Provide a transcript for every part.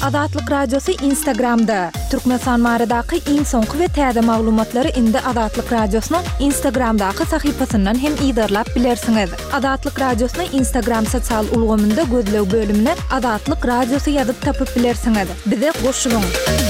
Adatlyk radiosu Instagramda. Türkmenistan maradaky iň soňky we täze maglumatlary indi Adatlyk radiosynyň Instagramdaky sahypasyndan hem ýydarlap bilersiňiz. Adatlyk radiosyny Instagram sosial ulgamynda gözlew bölümine Adatlyk radiosu ýazyp tapyp bilersiňiz. Bize goşulyň.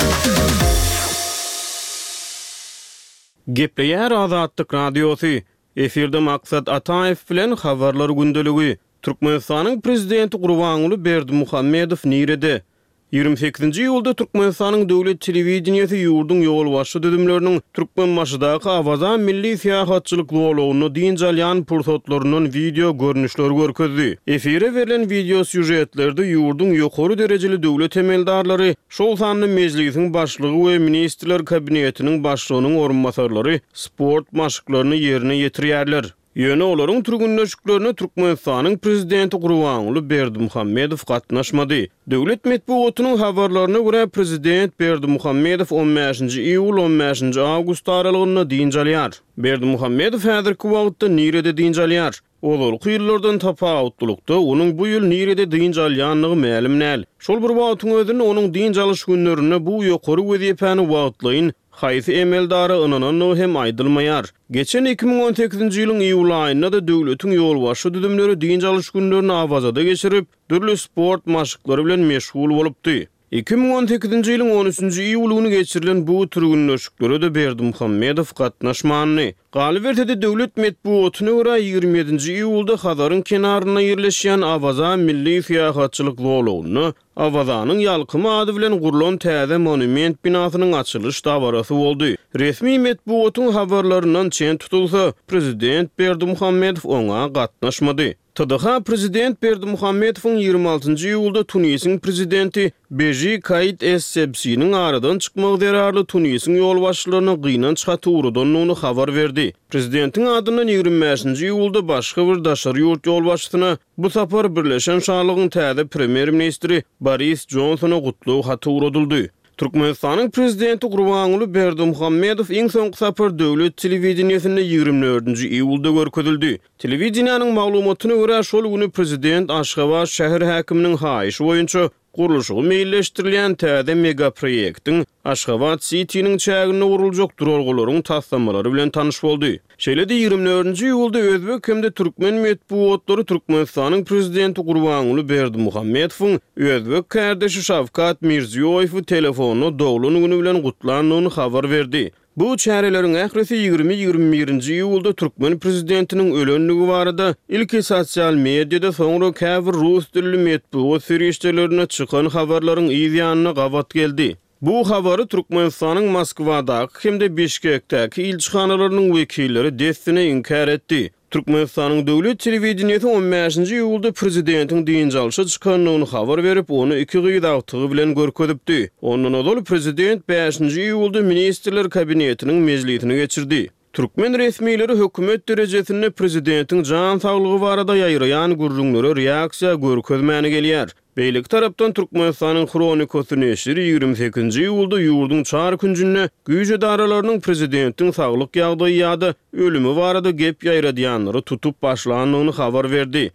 Gepleýär Adatlyk radiosu. Efirde Maksat Ataev bilen habarlar gündeligi. Türkmenistanyň prezidenti Gurbanuly Berdimuhammedow nirede? 28-nji ýylda Türkmenistanyň döwlet telewizionyasy ýurdun ýol başy düdümleriniň türkmen maşydaky awazan milli syýahatçylyk lowlawyny diňjalyan pursatlarynyň video görnüşleri görkezdi. Efire berilen video süjetlerde ýurdun ýokary derejeli döwlet emeldarlary, şol sanly mejlisiň başlygy we ministrler kabinetiniň başlygynyň orunmasarlary sport maşyklaryny ýerine ýetirýärler. Ýöne olaryň türgünleşiklerini Türkmenistanyň prezidenti Gurbanuly Berdimuhammedow gatnaşmady. Döwlet medeniýetiniň habarlaryna görä prezident Berdimuhammedow 15-nji iýul 15-nji awgust aralygyny diňjalýar. Berdimuhammedow häzirki wagtda nirede diňjalýar? Olary ýyllardan tapawutlukda onuň bu ýyl nirede diňjalýanlygy ma'lum näl. Şol bir wagtyň özünde onuň diňjalyş günlerine bu ýokary wezipany wagtlaýyn haýsy emeldary ynanyny hem aýdylmaýar. Geçen 2018-nji ýylyň iýul aýynda da döwletiň ýolbaşy düdümleri diňjalyş günlerini awazada geçirip, türlü sport maşyklary bilen meşgul bolupdy. 2018-nji ýylyň 13-nji iýuluny geçirilen bu türgünleşiklere de Berdimuhammedow gatnaşmany. Galybertede döwlet medeniýetine görä 27-nji iýulda Hazaryň kenaryna ýerleşýän Awazan milli syýahatçylyk lowlawyny Awazanyň ýalkymy ady bilen gurulan täze monument binasynyň açylyş dawarasy boldy. Resmi medeniýetiň habarlaryndan çen tutulsa, prezident Berdimuhammedow oňa gatnaşmady. TDH prezident Berdimuhammedowyň 26-njy ýylda Tunisiň prezidenti Beji Kaid Es-Sebsi'niň aradan çykmagy derarly Tunisiň ýolbaşçylaryna gynanç hatyrydan onu habar berdi. Prezidentiň adyndan 25-nji ýylda başga bir daşary ýurt ýolbaşçysyna bu sapar Birleşen Şahlygyň täze premier ministri Boris Johnsona gutlaw hatyrladyldy. Türkmenistanyň prezidenti Gurbanuly Berdimuhammedow iň soňky sapar döwlet telewizionyasynda 24-nji iýulda görkezildi. Telewizionyanyň maglumatyna görä şol güni prezident Aşgabat şäher häkiminiň haýyşy boýunça guruluşy meýilleşdirilýän täze mega proýektiň Aşgabat City'niň çägine uruljak duralgalaryň taslamalary bilen tanyş boldy. Şeýle-de 24-nji ýylda özbek hemde türkmen medeniýetlary Türkmenistanyň prezidenti Gurbanuly Berdimuhammedowyň özbek kardeşi Şawkat Mirziýowew telefonu dowlany güni bilen gutlandygyny habar berdi. Bu çäreleriň ährisi 20-21-nji ýylda türkmen prezidentiniň ölenligi barada ilki sosial mediada soňra käbir rus dilli medeniýet serýeşlerine çykan habarlaryň ýygyanyna gabat geldi. Bu habary Türkmenistanyň Moskwadaky hemde Bişkekdäki ilçihanalarynyň wekilleri destine inkar etdi. Türkmenistanyň döwlet telewizionyasy 15-nji ýylda prezidentiň diňjalşy çykanyny habar berip, onu iki gydagtygy bilen görkezipdi. Ondan öňe prezident 5-nji ýylda ministrler kabinetiniň mejlisine geçirdi. Türkmen resmiýetleri hökümet derejesinde prezidentiň jan saglygy barada ýaýraýan gurrunlary reaksiýa görkezmäni gelýär. Beýlik tarapdan Türkmenistanyň Kronikasy neşri 28-nji ýylda ýurdun çar günjüne güýj edaralarynyň prezidentiň saglyk ýagdaýy ýa-da ölümi barada gep ýaýradýanlary tutup başlandygyny habar berdi.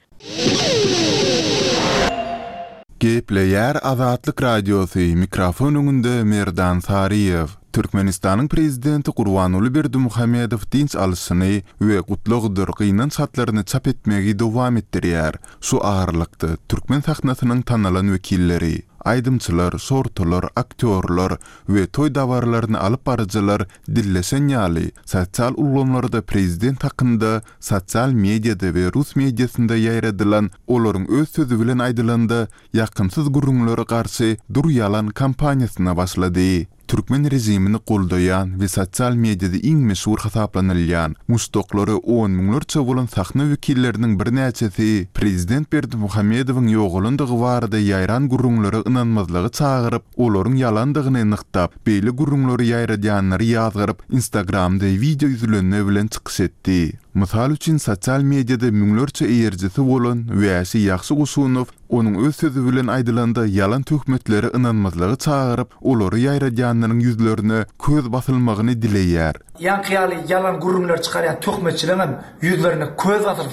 Gepleýär Azatlyk radiosu, mikrofon öňünde Merdan Sariýew. Türkmenistanyň prezidenti Gurbanuly Berdimuhammedow dinç alyşyny we gutlugdyr gynanç hatlaryny çap etmegi dowam etdirýär. Şu agarlykda türkmen sahnasynyň tanalan wekilleri, aýdymçylar, sortular, aktyorlar we toy dawarlaryny alyp barjylar dillesen ýaly sosial ulgamlarda prezident hakynda sosial mediada we rus mediasynda ýaýradylan olaryň öz sözü bilen aýdylanda ýakynsyz gurrunlara garşy dur yalan kampaniýasyna başlady. Türkmen rejimini goldaýan we sosial mediada iň meşhur hasaplanylýan muşdoklary 10 miňlerçe bolan sahna wekilleriniň bir näçesi prezident Berdimuhammedowyň ýogulandygy barada ýaýran gurrunlary ynanmazlygy çagyryp, olaryň ýalandygyny nyktap, beýle gurrunlary ýaýradýanlary ýazgyryp Instagramda video ýüzlenme bilen çykyş etdi. Mysal üçin sosial mediada miňlerçe eýerjisi bolan Wäsi Ýaxşy Gusunow onuň öz sözü bilen aýdylanda ýalan töhmetleri ynanmazlygy çagyryp, olary ýaýradýanlaryň ýüzlerine köz basylmagyny dileýär. Ýankyýaly ýalan gurrunlar çykarýan töhmetçilerim ýüzlerine köz basyldym.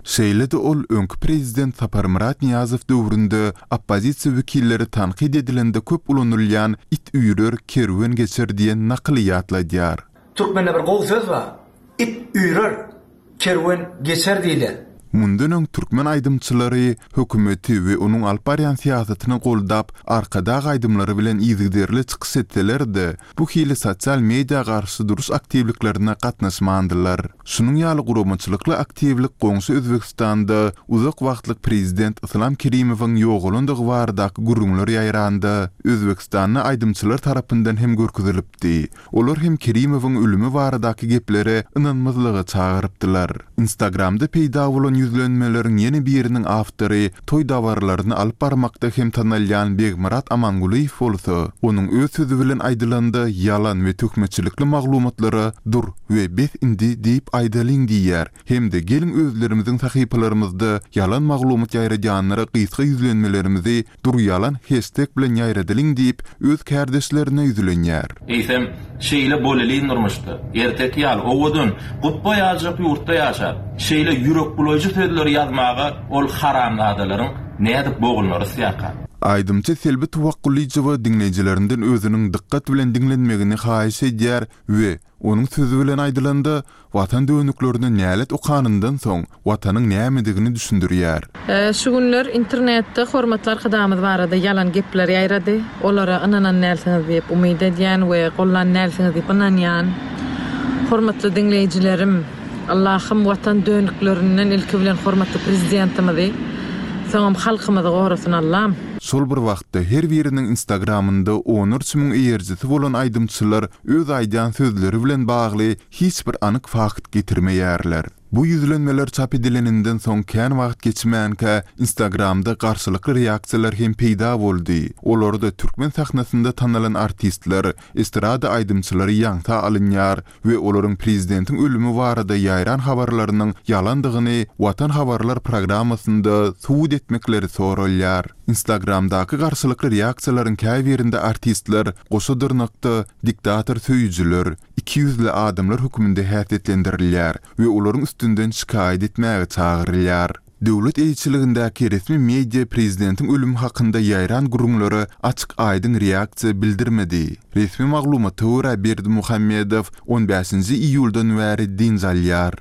Şeýle-de ol öňkü prezident Sapar Murat Niyazow döwründe oppozisiýa wekilleri tanqid edilende köp ulanylýan it üýrer kerwen geçer diýen naklyýatlar. Türkmende bir gowy söz bar. It üýrer kerwen geçer diýler. Mundan öň türkmen aýdymçylary hökümeti we onuň alparyan siýasatyny goldap, arkada aýdymlary bilen ýygyderli çykyş etseler-de, bu hili sosial media garşy duruş aktivliklerine gatnaşmandylar. Şunun ýaly gurumçylykly aktivlik goňşy Özbekistanda uzak wagtlyk prezident Islam Kerimowyň ýogulandygy baradaky gurumlar ýaýrandy. Özbekistanyň aýdymçylar tarapyndan hem görkezilipdi. Olar hem Kerimowyň ölümi baradaky geplere inanmazlyga çagyrypdylar. Instagramda peýda bolan yüzlenmelerin yeni birinin avtory toy dawarlaryny alyp barmakda hem tanalýan Begmurat Amanguliýew bolsa, onuň öz sözü bilen aýdylanda yalan we tökmeçilikli maglumatlary dur we bes indi diýip aýdalyň diýär. Hem de gelin özlerimiziň sahypalarymyzda yalan maglumat ýaýrajanlara gysga yüzlenmelerimizi dur yalan hashtag bilen ýaýradylyň diýip öz kärdeşlerine yüzlenýär. Eýsem şeýle bolely durmuşdy. Ertek ýaly owudun gutba ýaşap ýurtda ýaşap, şeýle ýürek buloýjy sözleri ýazmagy ol haram adalaryň nädip boğulnary syýaka. Aýdymçy Selbi Tawakkulyjewa dinleýijilerinden özüniň diqqat bilen dinlenmegini haýyş edýär we onuň sözü bilen aýdylanda watan dönüklerini nälet okanyndan soň watanyň nämedigini düşündirýär. Şu günler internetde hormatlar kydamyz barada yalan gepler ýaýrady. Olara inanan näsiňiz diýip umyt edýän we gollan näsiňiz diýip inanýan. Hormatly dinleýijilerim, Allah'ım vatan dönüklerinden ilki bilen hormatly prezidentimizi, soňam halkymyzy gorasyn Allah'ım. Şol bir wagtda her biriniň Instagramynda onur çymyň eýerjisi bolan aýdymçylar öz aýdan sözleri bilen bagly hiç bir anyk fakt getirmeýärler. Bu yüzlenmeler çap edileninden soň kän wagt geçmänkä Instagramda garşylykly reaksiýalar hem peýda boldy. Olarda türkmen sahnasynda tanalan artistler, estrada aýdymçylary ýaňta alynýar we olaryň prezidentiň ölümi barada ýaýran habarlarynyň yalandygyny Watan Habarlar programmasynda suwd etmekleri soralýar. Instagramdaky garşylykly reaksiýalaryň käbirinde artistler goşadyrnakda diktator söýüjüler, 200'li adamlar hükümünde häsiýetlendirilýär we olaryň üstünden şikaýet etmäge çagyrylýar. Döwlet eýçiligindäki resmi media prezidentiň ölümi hakynda ýaýran gurumlary açyk aýdyn reaksiýa bildirmedi. Resmi maglumaty görä Berdimuhammedow 15-nji iýuldan bäri dinjalýar.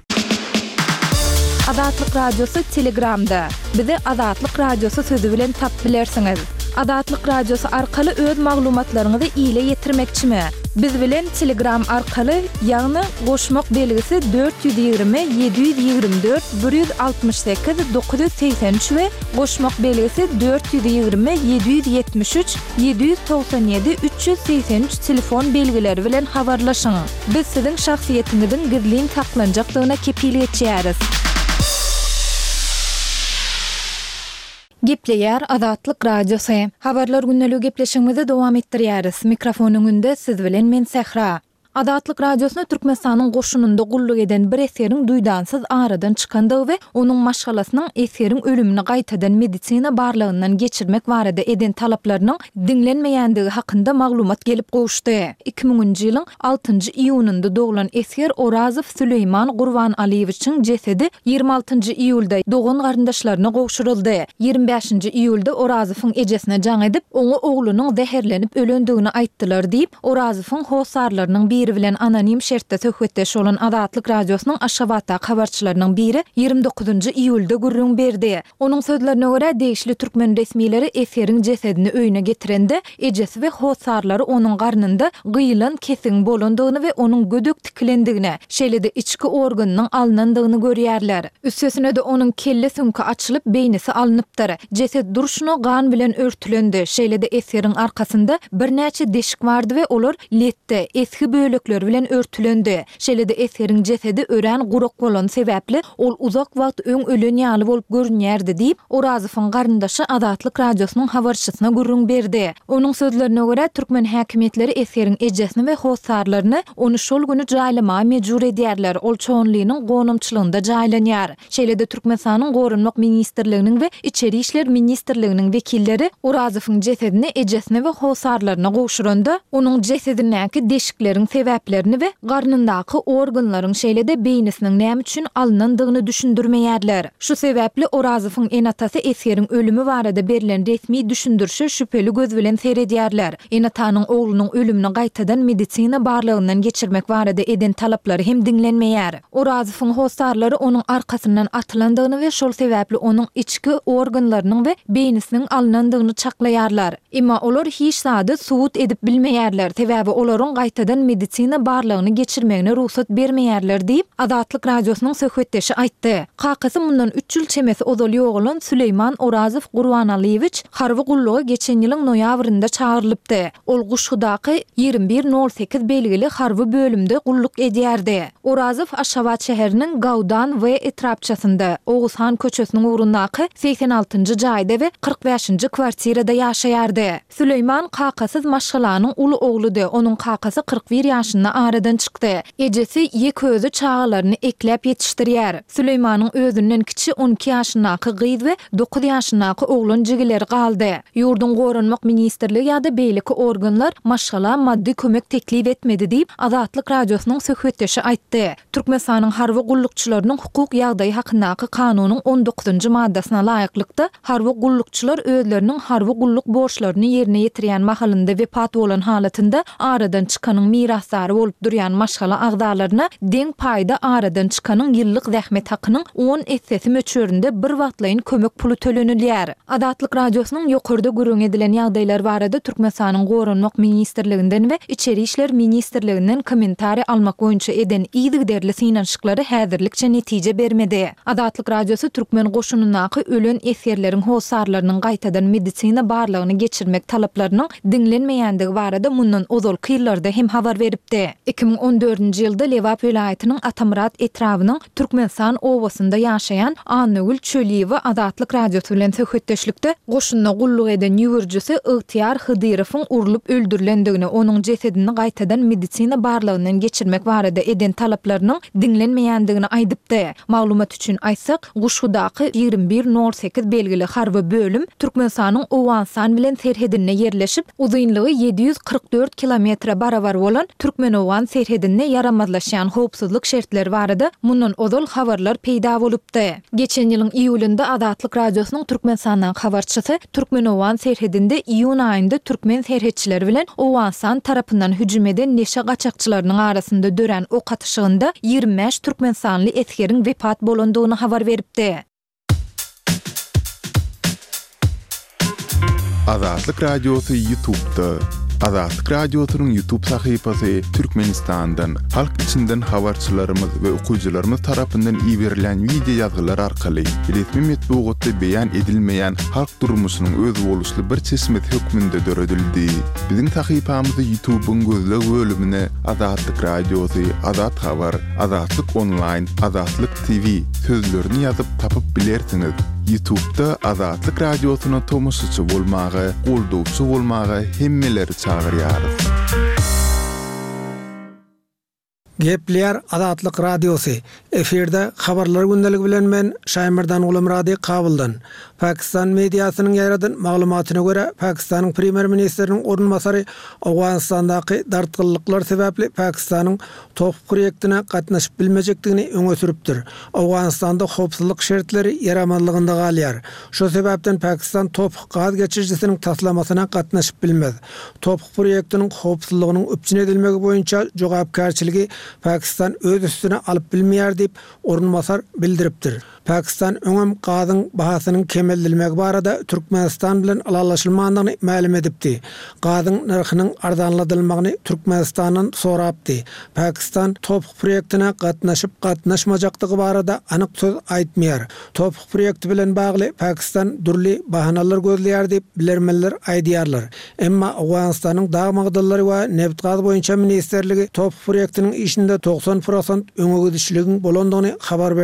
Adatlyk radiosu Telegramda. Bizi Adatlyk radiosu sözü bilen tap bilersiňiz. Adatlyk radiosu arkaly öz maglumatlaryňyzy ýyle ýetirmekçimi? Biz bilen Telegram arkaly ýagny goşmak belgisi 420 724 168 983 we goşmak belgisi 420 773 797 383 telefon belgileri bilen habarlaşyň. Biz siziň şahsiýetiňizin gizlin saklanjaklygyna kepillik etýäris. Gepleýär Adatlyk radiosu. Habarlar günneligi gepleşigimizi dowam etdirýäris. Mikrofonyň önünde siz bilen men Sehra. Adatlyk radiosyny Türkmenistanyň goşununda gulluk eden bir eseriň duýdansız aradan çykandygy we onuň maşgalasynyň eseriň ölümini gaýtadan medisina barlygyndan geçirmek barada eden talaplarynyň dinlenmeýändigi hakynda maglumat gelip goşdy. 2000-nji ýylyň 6-njy iýunynda doglan eser Orazow Süleyman Gurbanaliýewiçiň jesedi 26-njy iýulda dogan garyndaşlaryna gowşuruldy. 25-nji iýulda Orazowyň ejesine jaň edip, oňa oglunyň zäherlenip ölendigini aýtdylar diýip Orazowyň hosarlarynyň biri bilen anonim şertde söhbetdeş olan Adatlyk radiosynyň Aşgabatda habarçylarynyň biri 29-njy iýulda gurrun berdi. Onuň sözlerine görä deýişli türkmen resmileri eseriň jesedini öýüne getirende ejesi we hosarlary onuň garnynda gyýlan kesiň bolandygyny we onuň gödök tikilendigine, şeýle-de içki organynyň alınandygyny görýärler. Üstesine de onuň kelle sümki açylyp beýnisi alınıpdyr. Jesed durşuny gan bilen örtülendi. Şeýle-de eseriň arkasynda bir näçe deşik bardy we olar letde eski bölekler bilen örtülendi. Şeýle-de eseriň jesedi ören guruk bolan sebäpli ol uzak wagt öň ölen ýaly bolup görünýärdi diýip Orazowyň garyndaşy Adatlyk radiosynyň habarçysyna gurrun berdi. Onuň sözlerine görä türkmen häkimetleri eseriň ejesini we hosarlaryny onu şol güni jaýlama mejbur edýärler. Ol çoğunlygynyň gonumçylygynda jaýlanýar. Şeýle-de Türkmenistanyň Gorunmak ministrliginiň we İçeri işler ministrliginiň wekilleri Orazowyň jesedini ejesine we hosarlaryna gowşuranda onuň jesedindäki deşiklerin sebäplerini we garnyndaky organlaryň şeýlede beýnisiniň näme üçin alınandygyny düşündirmeýärler. Şu sebäpli Orazowyň enatasy Esgeriň ölümi barada berilen resmi düşündürşi şüpheli göz bilen seredýärler. Enatanyň oglunyň ölümini gaýtadan medisina barlygyndan geçirmek barada eden talaplary hem dinlenmeýär. Orazowyň hostarlary onuň arkasyndan atylandygyny we şol sebäpli onuň içki organlarynyň we beýnisiniň alınandygyny çaklaýarlar. Emma olar hiç sady suwut edip bilmeýärler. Sebäbi olaryň gaýtadan medisina barlygyny geçirmegine ruhsat bermeýärler diýip Azatlyk radiosynyň söhbetdeşi aýtdy. Kakasy mundan 3 ýyl çemesi ozal ýogulan Süleyman Orazow Gurbanaliyewich harby gulluga geçen ýylyň noýabrynda çağırlypdy. Ol Guşhudaky 2108 belgili harby bölümde gulluk edýärdi. Orazow Aşgabat şäheriniň Gawdan we etrapçasynda Oğuzhan köçesiniň urundaky 86-njy jaýda we 45-nji kwartirada ýaşaýardy. Süleyman kakasyz maşgalanyň uly ogludy. Onuň kakasy 41 ýaşynda aradan çykdy. Ejesi ýek özü çağalaryny eklep ýetişdirýär. Süleymanyň özünden kiçi 12 ýaşyndaky gyz we 9 ýaşyndaky oglan jigileri galdy. Ýurdun goranmak ministrligi ýa-da beýleki organlar maşgala maddi kömek teklip etmedi diýip Azatlyk radiosynyň söhbetdeşi aýtdy. Türkmenistanyň harby gullukçylarynyň hukuk ýagdaýy hakyndaky kanunyň 19-njy maddasyna laýyklykda harby gullukçylar özleriniň harby gulluk borçlaryny ýerine ýetirýän mahalynda wepat bolan halatynda aradan çykanyň mirasdary bolup durýan maşgala agdalaryna deň paýda aradan çykanyň ýyllyk zähmet hakynyň 10 essesi möçöründe bir wagtlaýyn kömek pulu tölenilýär. Azatlyk radiosynyň ýokarda görüň edilen ýagdaýlar barada Türkmenistanyň Goranmak ministrliginden we İçeri işler ministrliginden kommentari almak boýunça eden ýygyderli synanşyklary häzirlikçe netije bermedi. Azatlyk radiosy türkmen goşunundaky ölen esgerleriň hosarlarynyň gaýtadan medisina barlygyny geçirmek talaplarynyň dinlenmeýändigi barada mundan ozal kyllarda hem habar beripdi. 2014-nji ýylda Lewap vilayatynyň Atamrat etrawynyň Türkmenistan owasynda ýaşaýan Anagül Çöliýewa Azatlyk radiosu bilen söhbetdeşlikde goşunyna gulluk eden ýügürjüsi Ygtyar Hydyrowyň urulup öldürilendigini, onuň jesedini gaýtadan medisina barlygyndan geçirmek barada eden talaplarynyň dinlenmeýändigini aýdypdy. Maglumat üçin aýtsak, Guşhudaky 2108 belgili harby bölüm Türkmenistanyň Owansan bilen serhedine yerleşip, uzunlygy 744 kilometre barabar bolan Türkmenowan serhedine yaramazlaşýan howpsuzlyk şertleri barada mundan ozal habarlar peýda bolupdy. Geçen ýylyň iýulynda Azatlyk radiosynyň Türkmenistandan habarçysy Türkmenowan serhedinde iýun aýynda türkmen serhetçileri bilen Owansan tarapyndan hüjüm eden neşe gaçakçylarynyň arasynda dören ok atışygynda 25 türkmenistanly eskeriň wepat bolandygyny habar beripdi. Azatlyk radiosu YouTube'da. Azatlyk radiosynyň YouTube sahypasy Türkmenistandan, halk içinden habarçylarymyz we okuyjylarymyz tarapyndan iýerilen video ýazgylar arkaly resmi metbuatda beýan edilmeýän halk durmuşynyň öz boluşly bir çeşmet hökmünde döredildi. Biziň sahypamyzy YouTube'un gözleg bölümine Azatlyk radiosy, Azat habar, Azatlyk online, Azatlyk TV sözlerini ýazyp tapyp bilersiňiz. YouTube'da Azatlyk radiosyna tomoşçy bolmagy, goldowçy bolmagy hemmeleri çağırýarys. Gepler Azatlyk radiosu. Eferde habarlar gündeligi bilen men Şaýmyrdan Gulamrady kabuldan. Pakistan mediasynyň ýaradan maglumatyna görä, Pakistanyň premier ministriniň orunmasary Awganistandaky dartgylyklar sebäpli Pakistanyň top proýektine gatnaşyp bilmejekdigini öňe sürüpdir. Awganistanda howpsuzlyk şertleri ýaramazlygynda galýar. Şo sebäpden Pakistan top gaz geçirjisiniň taslamasyna gatnaşyp bilmez. Top proýektiniň howpsuzlygynyň öpçün edilmegi boýunça jogapkärçiligi Pakistan öz üstüne alıp bilmeýär diýip orunmasar bildiripdir. Pakistan öňem gazyň bahasynyň kemeldilmegi barada Türkmenistan bilen alaşylmagyny ma'lum edipdi. Gazyň narhynyň arzanladylmagyny Türkmenistandan sorapdy. Pakistan top proýektine gatnaşyp gatnaşmajakdygy barada anyk söz aýtmaýar. Top proýekti bilen bagly Pakistan durly bahanalar gözleýär diýip bilermeler aýdýarlar. Emma Awganistanyň dagmagdallary we neft gaz boýunça ministerligi top proýektiniň işinde 90% öňe gidişligiň bolandygyny habar berdi.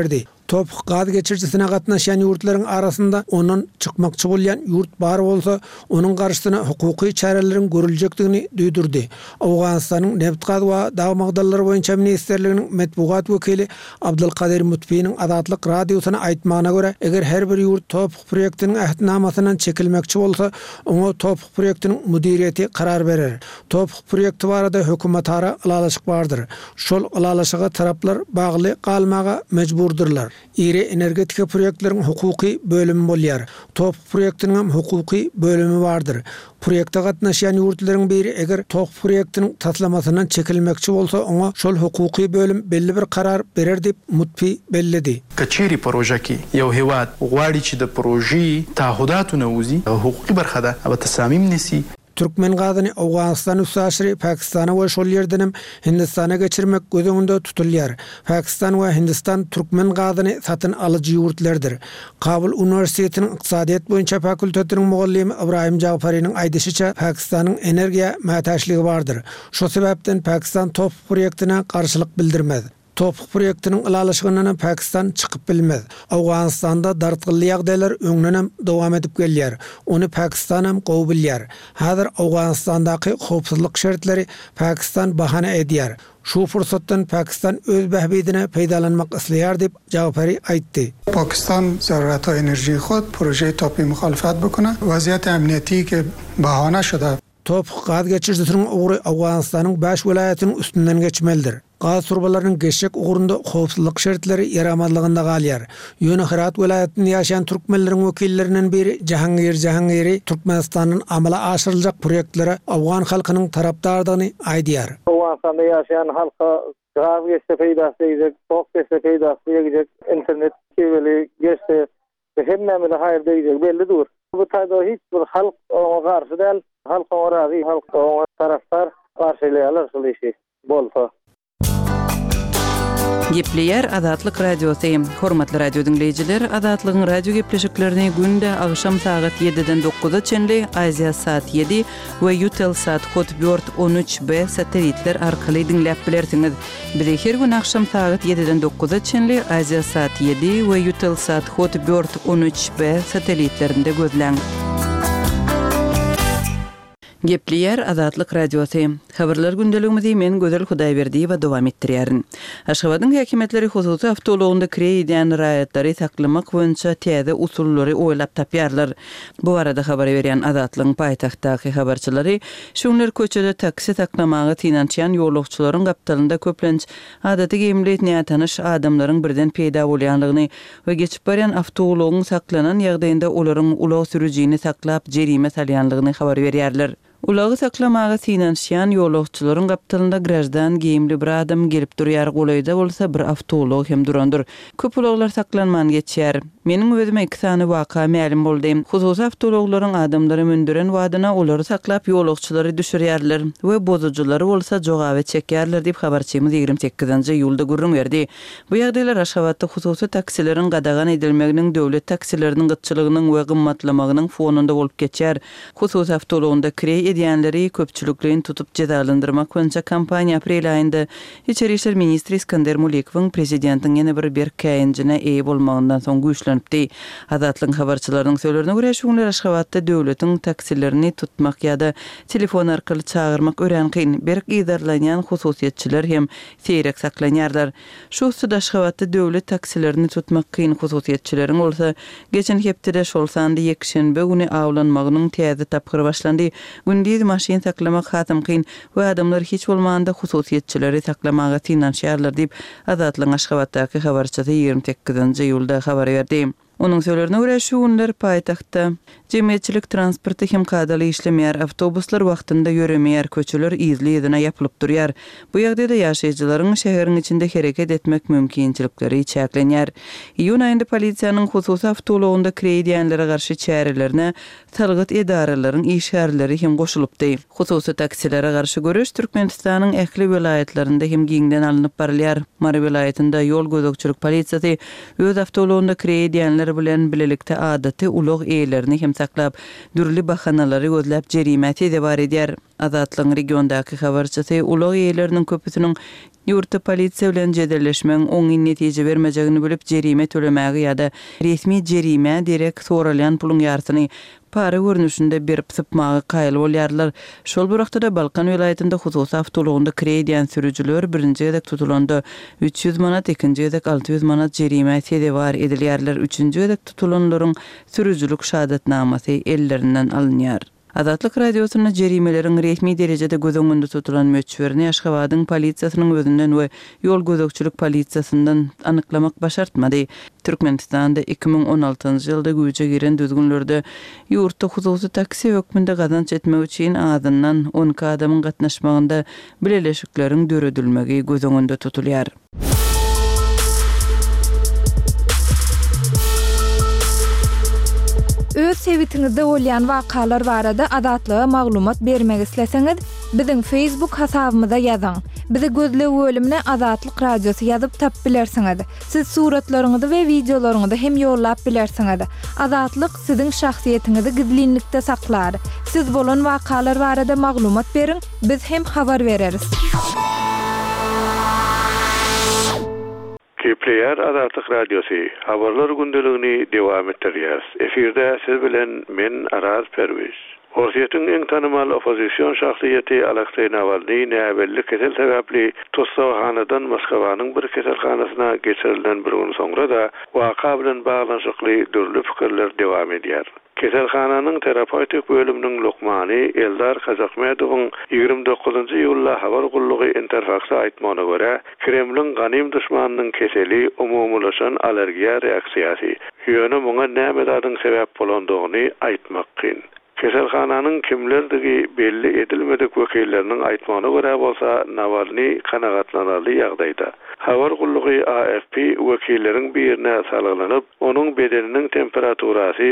Topuk gaz geçircisine gatnaşan yurtlaryň arasında onun çıkmakçı bolýan yurt bar bolsa, onun garşysyna hukuky çarelerin görüljekdigini duýdurdy. Awganystanyň neft gaz we dağ magdallary boýunça ministerliginiň metbuat wekili Abdulkadir Mutfi'nin Adatlyk radiosyna aýtmagyna görä, eger her bir yurt Topuk proýektiniň ähdinamasyndan çekilmekçi bolsa, oňa Topuk proýektiniň müdiriýeti karar berer. Topuk proýekti barada hökümet ara ılalaşyk bardyr. Şol ılalaşyga taraplar bagly galmaga mejburdurlar. Iri energetika proýektleriň hukuky bölümi bolýar. Topuk proýektiniň hukuky bölümi bardyr. Proýekte gatnaşan ýurtlaryň biri eger Topuk proýektiniň taslamasyndan çekilmekçi bolsa, oňa şol hukuky bölüm belli bir karar berer dip Mutfi bellidi. Kaçeri projeki ýa hewat gwaಡಿ çi de proje tahudatuna uzi hukuky barhada aba tasamim nesi Türkmen gazyny Awganystan üsaşyry Pakistana we şol ýerdenim Hindistana geçirmek gözüňünde tutulýar. Pakistan we Hindistan Türkmen gazyny satyn alyjy ýurtlardyr. Kabul Üniversitetiniň ykdysadyýat boýunça fakultetiniň mugallimi Ibrahim Jagfarynyň aýdysyça Pakistanyň energiýa mätäçligi bardyr. Şo sebäpden Pakistan Topuk proýektine garşylyk bildirmez. Topuk proýektiniň ılalaşygyny Pakistan çykyp bilmez. Awganystanda dartgyly ýagdaýlar öňünem dowam edip gelýär. Ony Pakistan hem gowy bilýär. Häzir Awganystandaky howpsuzlyk şertleri Pakistan bahana edýär. Şu fursatdan Pakistan öz behbidine peýdalanmak isleýär dip Jagfary aýtdy. Pakistan zarrata enerji xod proje topi muhalefat bukuna. Vaziyet emniyeti ki bahana şuda. Topuk gaz geçircisiniň ugry Awganystanyň 5 welaýatynyň üstünden geçmelidir. Gaz turbalarynyň geçek ugurunda howpsuzlyk şertleri ýaramadlygynda galýar. Ýöne Herat welaýatynda ýaşaýan türkmenleriň wekillerinden biri Jahangir Türkmenistanyň amala aşyryljak proýektlere Awgan halkynyň tarapdardygyny aýdýar. Awganystanda ýaşaýan halka gaz geçse peýdasy edecek, tok geçse peýdasy edecek, internet kebeli geçse hemmemile haýır diýecek bellidir. Bu taýda hiç bir halk oňa garşy däl. Halk orazi, halk taraftar karşılayalar işi bolsa. Gepleýär Adatlyk radiosi. Hormatly radio dinleýijiler, Adatlygyň radio gepleşiklerini günde agşam saat 7-den 9-a çenli Aziya saat 7 we Eutelsat kod 413B satelitler arkaly dinläp bilersiňiz. Bizi her gün agşam saat 7-den 9-a çenli Aziya saat 7 we Eutelsat kod 413B satelitlerinde gözläň. Gepleýär Adatlyk radiosi. Habarlar gündeligimizi men Gözel Hudaýberdi we dowam etdirýärin. Aşgabatyň häkimetleri hususy awtologunda kreýän raýatlary saklamak boýunça täze usullary oýlap tapýarlar. Bu arada habar berýän Adatlyň paýtagtdaky habarçylary şunlar köçede taksi saklamagy tinançyan ýolagçylaryň gapdalynda köplenç adaty gemletine tanyş adamlaryň birden peýda bolýanlygyny we geçip barýan awtologyň saklanan ýagdaýynda olaryň ulag sürüjini saklap jerime salýanlygyny habar berýärler. Ulagy saklamagy tinançyan ýolagçylaryň gapdalynda grajdan giyimli bir adam gelip durýar, golayda bolsa bir awtolog hem durandyr. Köp ulaglar saklanman geçýär. Meniň özüme 2 sany waka ma'lum boldy. Hususy awtologlaryň adamlary mündüren wadyna olary saklap ýolagçylary düşürýärler we bozucylary bolsa jogaby çekýärler diýip habarçymyz 28-nji ýylda gurrun berdi. Bu ýagdaýlar Aşgabatda hususy taksileriň gadagan edilmeginiň döwlet taksileriniň gytçylygynyň we gymmatlamagynyň fonunda bolup geçýär. Hususy awtologunda krey edýänleri köpçülikliň tutup cezalandyrmak boýunça kampaniýa aprel aýynda Içeri işler ministri İskender Mulikowyň prezidentiň ýene bir berkäýinjine eýe bolmagyndan soň güýçlenipdi. Adatlyň habarçylarynyň söýlerine görä şunlar Aşgabatda döwletiň taksilerini tutmak ýa-da telefon arkaly çağırmak ören kyn. Berk idarlanýan hususiýetçiler hem seýrek saklanýarlar. Şu üstüde Aşgabatda döwlet taksilerini tutmak kyn hususiýetçileriň bolsa, geçen hepde şol sandy ýekşenbe güni awlanmagynyň täze tapgyry başlandy. Gündüz maşyn saklamak hatam kyn we adamlar hiç bolmaganda hususiýetçileri saklamaga tinançýarlar diýip Adatlyň Aşgabatdaky habarçysy 28-nji ýylda habar berdi. Onun söýlerine görä şu günler paýtagtda jemgyýetçilik transporty hem kadaly işlemeýär, awtobuslar wagtynda ýöremeýär, köçeler izli-izine ýapylyp durýar. Bu ýagdaýda ýaşaýjylaryň şäheriň içinde hereket etmek mümkinçilikleri çäklenýär. Iýun aýynda polisiýanyň hususy awtologunda kreýdýänlere garşy çärelerine talgyt edaralaryň işgärleri hem goşulypdy. Hususy taksilere garşy görüş Türkmenistanyň ähli welaýatlarynda hem giňden alınıp barylýar. Mary welaýatynda ýol gözükçülük polisiýasy öz awtologunda kreýdýänler bilen bilelikde adaty ulag eýlerini hem saklap, dürli bahanalary gözläp jerimet edip bar edýär. Adatlyň regiondaky habarçysy ulug ýerleriniň köpüsiniň ýurtda polisiýa bilen jedelleşmeň oňy netije bermejegini bilip jerime tölemägi ýa-da resmi jerime direk soralyan pulun ýartyny para görnüşinde berip sypmagy gaýly bolýarlar. Şol burakda da Balkan vilayetinde hususy awtolugunda krediýan sürüjüler birinji gedek tutulandy 300 manat, ikinji gedek 600 manat jerime var edilýärler. Üçüncü gedek tutulanlaryň sürüjülük şahadatnamasy ellerinden alınýar. Adatlyk radiosyna jerimelerin resmi derejede gözüňünde tutulan möçberini Aşgabatyň polisiýasynyň özünden we ýol gözükçülük polisiýasyndan anyklamak başartmady. Türkmenistanda 2016-njy ýylda güýje giren düzgünlerde ýurtda hususy taksi hökmünde gazanç etmek üçin adından 10 adamyň gatnaşmagynda bileleşikleriň döredilmegi gözüňünde tutulýar. Öz sebitiňizde bolýan wakalar barada adatlyga maglumat bermek isleseňiz, biziň Facebook hasabymyza ýazyň. Bizi gözlep bölümine Adatlyk Radiosy ýazyp tap bilersiňiz. Siz suratlaryňyzy we videolaryňyzy hem ýollap bilersiňiz. Adatlyk siziň şahsiýetiniňizi gizlinlikde saklar. Siz bolan wakalar barada maglumat beriň, biz hem habar bereriz. Kepler Adatlyk Radiosy habarlar gündeligini dewam etdirýär. Efirde siz bilen men Araz Perwiz. Orsiýetiň iň tanymal opozisiýon şahsiýeti Aleksey Navalny näwellik kesel sebäpli Tossawhanadan Moskwanyň bir keselhanasyna geçirilen bir gün soňra da waka bilen baglanşykly dürli pikirler dewam edýär. Keselhananyň terapeutik bölüminiň Lokmany Eldar Kazakmedowyň 29-njy ýylda habar gullugy Interfax'a aýtmagyna görä, Kremliň ganym düşmanynyň keseli umumlaşan allergiýa reaksiýasy. Ýöne muňa näme dadyň sebäp bolandygyny aýtmak kyn. Keselhananyň kimlerdigi belli edilmedik wekilleriniň aýtmagyna görä bolsa, Navalny kanagatlanarly ýagdaýda. Habar gullugy AFP wekilleriň birine salgylanyp, onuň bedeniniň temperaturasy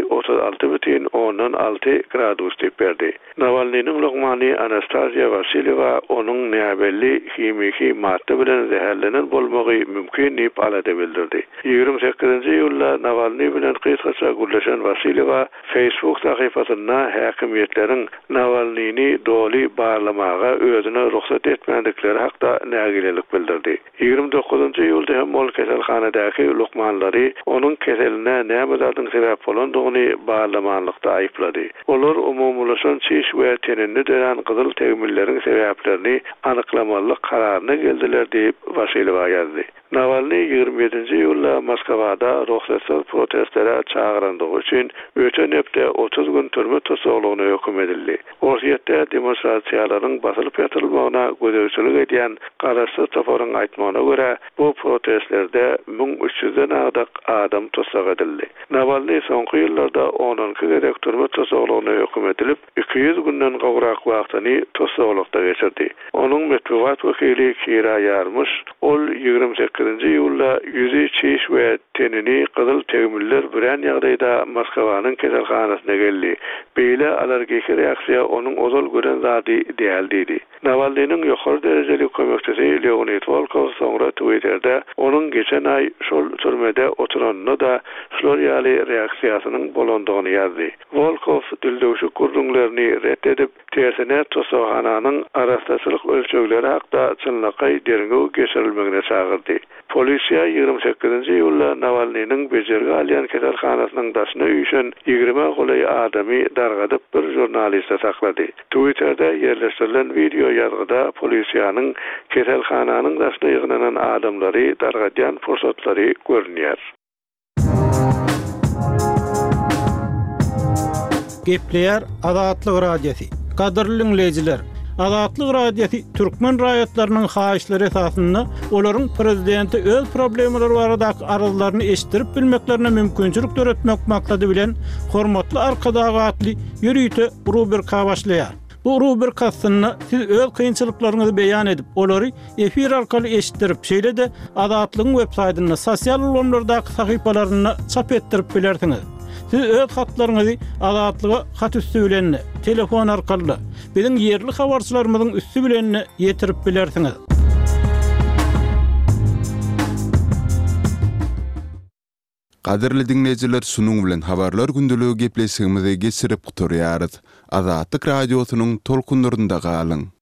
36,6 gradus berdi. Navalnyň Lokmany Anastasia Vasileva onuň näbelli kimiki madde bilen zäherlenen bolmagy mümkin diýip alada bildirdi. 28-nji ýylda Navalny bilen kysgaça gurlaşan Vasileva Facebook sahypasyna häkimiýetleriň Navalnyny doly barlamaga özüne ruhsat etmedikleri hakda nägilelik bildirdi. 29-njy ýylda hem ol keselhanadaky Lokmanlary onuň keseline näme zadyň sebäp bolandygyny barlamanlykda aýplady. Olar umumlaşan çiş we teninde dören gyzyl tegmilleriň sebäplerini anyklamalyk kararyna geldiler diýip Vasileva ýazdy. Navalny 27-nji ýylda Moskwada ruhsatsız protestlere çağırandygy üçin öten hepde 30 gün türme tosaglygyna hökm edildi. Orsiýetde demonstrasiýalaryň basylyp ýatyrylmagyna gözegçilik edýän Garaşsyz Tafaryň aýtmagyna görä, bu protestlerde 1300-den adaç adam tosag edildi. Navalny soňky ýyllarda 10 gerek türme tosaglygyna hökm edilip, 200 günden gowrak wagtyny tosaglykda geçirdi. Onuň metbuat wekili Kira Yarmyş, ol 28-nji ýylda ýüzi çiş we tenini gyzyl tegmiller bilen ýagdaýda Moskwanyň keselhanasyna geldi. Beýle alergik reaksiýa onuň ozal gören zady däldi. Navalnyň ýokary derejeli kömekçisi Leonid Volkov soňra Twitter'de onuň geçen ay şol türmede oturanyna da şol ýaly reaksiýasynyň bolandygyny ýazdy. Volkov dildöwşük gurrunlaryny reddedip, tersine Tossawhananyň arastaçylyk ölçegleri hakda çynlygy derňe geçirilmegine çagyrdy. Polisiýa 28-nji ýylda Navalnyň bejerge alýan keselhanasynyň daşyna üýşen 20 golay adamy dargadyp bir jurnalistde saklady. Twitter'de ýerleşdirilen video ýazgyda polisiýanyň keselhananyň daşyna ýygnanan adamlary dargadýan fursatlary görünýär. Gepleýär Adatlyk Radiosy. Gadyrly dinleýijiler, Adatlyk Radiosy türkmen raýatlarynyň haýyşlary esasynda olaryň prezidenti öz problemleri baradaky arzularyny eşitdirip bilmeklerine mümkinçilik töretmek maksady bilen hormatly arkadagy atly ýürüýte rubrika başlaýar. Bu rubrikasyny siz öz kynçylyklaryňyzy beýan edip, olary efir arkaly eşitdirip, şeýle de Adatlygyň websaýtyna, sosial ulanlardaky sahypalaryna çap etdirip bilersiňiz. Siz öz hatlaryňyzy Adatlyga hat üstü bilen, telefon arkaly biziň ýerli habarçylarymyzyň üstü bilen ýetirip bilersiňiz. Qadirli dinleyijiler, şunuň bilen habarlar gündeligi gepleşigimizi geçirip guturýarys. Azatlyk radiosynyň tolkunlarynda galyň.